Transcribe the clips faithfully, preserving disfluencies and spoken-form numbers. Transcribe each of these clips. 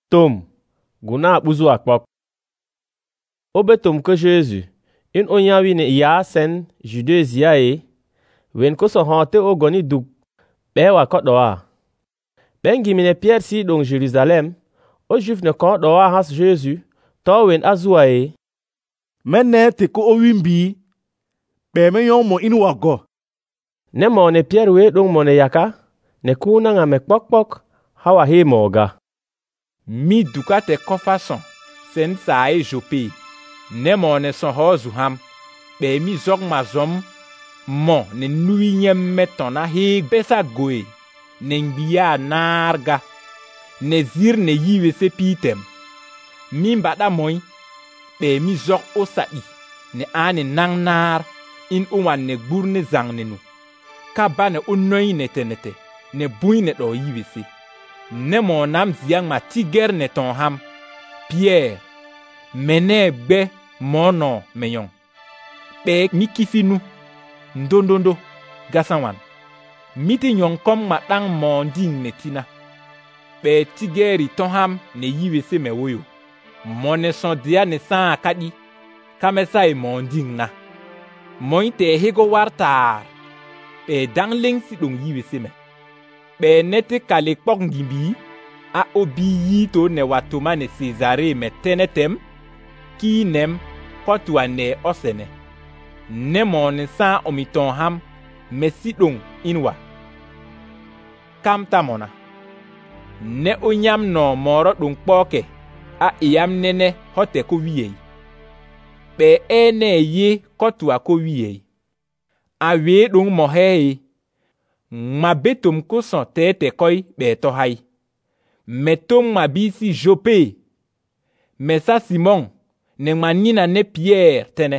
Tom, guna buzu akpok. Obe tom ke Jésus, in onyawi ne iya sen Judée ziae, wen ko so hante o goni duk, be wa ko doa. Ben gimine Pierre si dong Jérusalem, o juif ne ko doa has Jésus, to wen azuae. Mene te ko o wimbi, be me yon mo inu wago. Ne mo ne Pierre we dong mo ne yaka, ne kuna nga me pok pok, hawa he moga. Mi duka te kofason, sen sa e Jope, ne mo ne son hozu ham, be mi zok ma zom, mo ne nui nyem metona he besa goe, ne ngbia narga, ne zir ne yiwe se pitem. Mi mbada moy, be mi zok osai, ne ane nang nar, in uwan ne gbur ne zang ne nu. Ka ba ne unoy nete nete, ne bui ne do yiwe se. Ne mo nam ziang ma tiger ne ton ham, Pierre, mene gbe mono meyon. Be mi kifinu, ndondondo, gasanwan. Miti nyon kom ma dang monding netina. Be tigeri ton ham ne yiwe se me woyo. Mone son dia ne san akadi, kame sa e monding na. Moin te hego wartar, be dang ling si dong yiwe se me. Be nete kale pok ngimbi, a obi yi to ne watoma ne Cesare me tenetem, ki nem, kotua ne osene. Ne mon san omiton ham, me si dong inwa. Kam tamona. Ne onyam no moro dong poke, a iyam nene hote ko wiye. Be ene ye kotua ko wiye. A we dong mohei. Ma betom ko son te te koi be to hai. Metom ma bisi Jope. Mesa Simon, ne manina ne Pierre tene.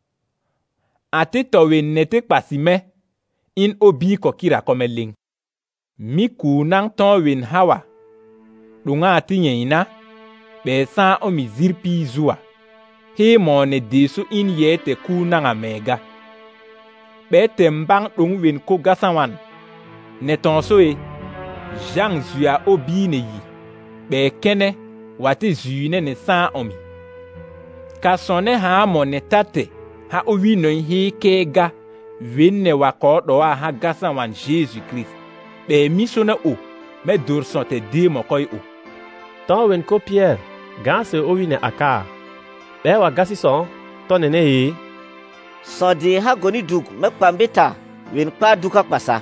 Ate towe nete pasime, in obi ko kira komeling. Mi ku nang ton wen hawa. Dunga ati ina, be san o mi zirpi zua. He mo ne desu in ye te ku nang amega. Be tembang dung wen ko gasawan. Ne ton soe, Jean zuya obi ne yi, be kene, wate zuyne ne san omi. Ka sonne ha mo ne tate, ha owi no hi kega, wen ne wako doa ha gasan wan Jésus Christ. Be misona o, me dur son te de mo koy o. Ton wen ko Pierre, ganse owi ne aka, be wa gasi son, ton ne he. So de ha goni duk, me pambeta, wen pa duka pasa.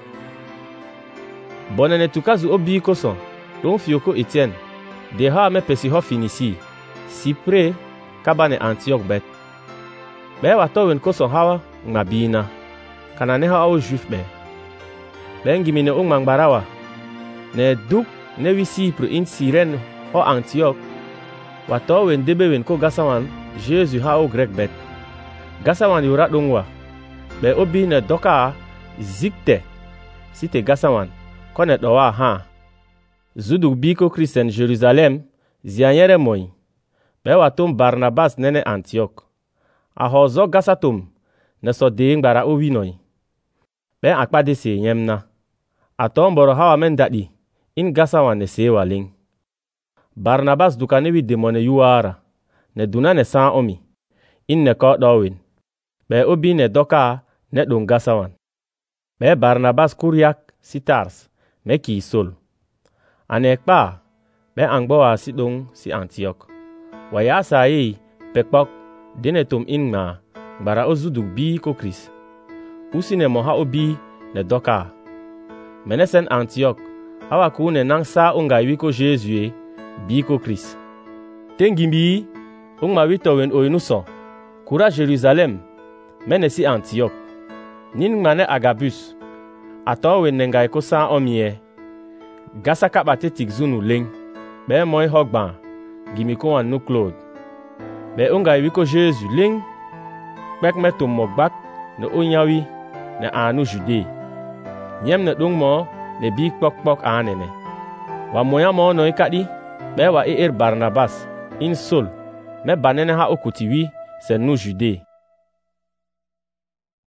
Bonene tukazu obi koson, don fioko Etienne, de ha me pesi ho finisi, si pre, kabane Antioch bet. Be wa to wen koson hawa, ngmabina, kanane ha au juif be. Bengi mine ong mangbarawa, ne duk ne wisi pro in siren ho Antioch, wa to wen debe wen ko gasawan, Jésus ha au grek bet. Gasawan yura dongwa, be obi ne doka zikte, si te gasawan. Kone doa ha. Zuduk biko Christen Jerusalem, zianyere moi. Be watum Barnabas nene Antioch. A hozo gasatum, ne so deing bara o winoi. Be akpade se nyemna. A tomboro hawa men dadi, in gasawan ne se waling. Barnabas dukanewi demone yuara, ne duna ne san omi, in ne ko dowin. Be obi ne doka, ne dun gasawan. Be Barnabas kuriak sitars. Me ki sol. Anek pa, be angboa si dong si Antioch. Waya sa yi, pekpok, denetum inma, bara ozuduk bi ko Chris. Usine moha obi ne doka. Menesen Antioch, hawa ku ne nang sa unga wiko Jésus bi ko Chris. Tengimbi, ungma wito wen oinuson, kura Jerusalem, menesi Antioch. Nin mane Agabus. Ato wen nengai ko san omie. Gasa kabate tikzunu ling. Be moi hogban. Gimi ko an nou Claude. Be unga wiko Jésus ling. Bek metum mogbak. Ne onyawi. Ne anu Judée. Nyem ne dung mo. Ne big pok pok anene. Wa moya mo no ikadi. Be wa e er Barnabas. In sol. Me banene ha okutiwi. Se nou Judée.